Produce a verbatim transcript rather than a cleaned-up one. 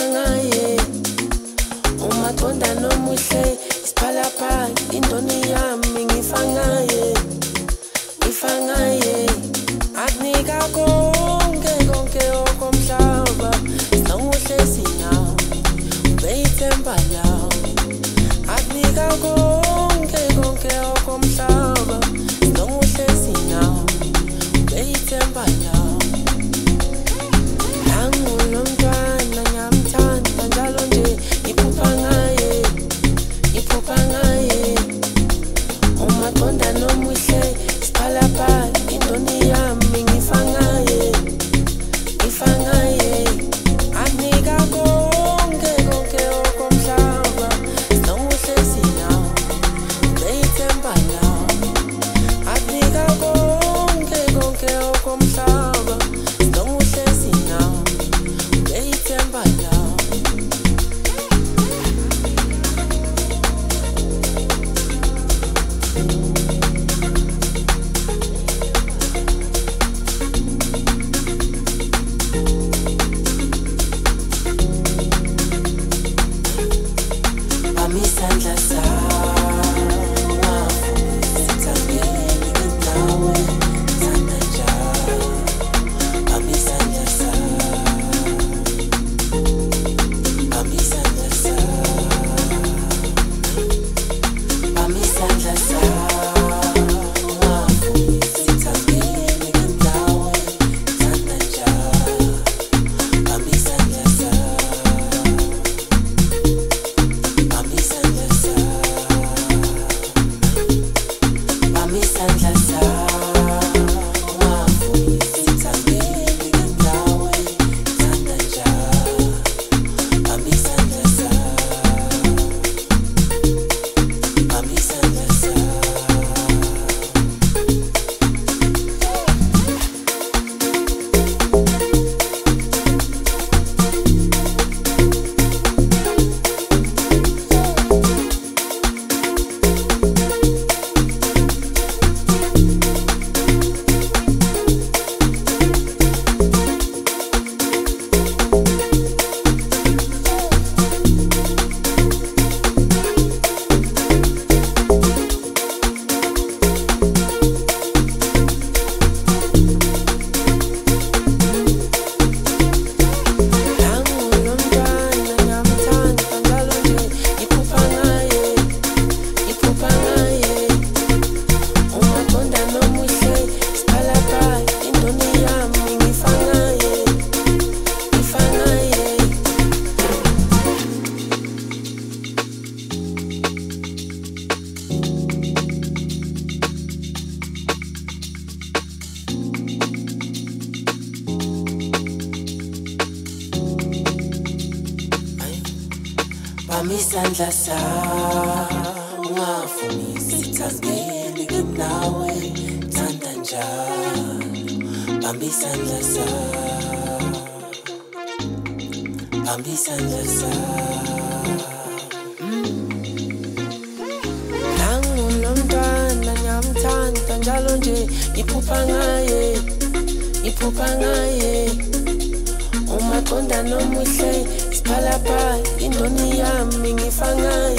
ngaye umaqonda nomuhle isiphalaphala indoni yami ngifa ngaye ngifa ngaye akunika konke konke okomhlaba sinonguhlezi nawo beyithemba yawo akunika konke konke okomhlaba sinonguhlezi nawo beyithemba yawo angulomntwana ngiyamthanda njalo nje iphupha ngaye iphupha ngaye umaqonda nomuhle isiphalaphala indoni yami ngifa ngaye ngifa ngaye akunika konke konke okomhlaba sinonguhlezi nawo beyithemba yawo akunika konke konke okomhlaba sinonguhlezi nawo beyithemba yawo Isandla sawa sithangele nawe thanda njalo bamba isandla sawa bamba isandla sawa bamba isandla sawa sithangele nawe thanda njalo bamba isandla sawa Bamba isandla sawa ungafuni sithangele nawe thanda njalo bamba isandla sawa bamba isandla sawa angulomntwana ngiyamthanda njalo nje iphupha ngaye iphupha ngaye umaqonda nomuhle isiphalaphala indoni yami ngifa ngaye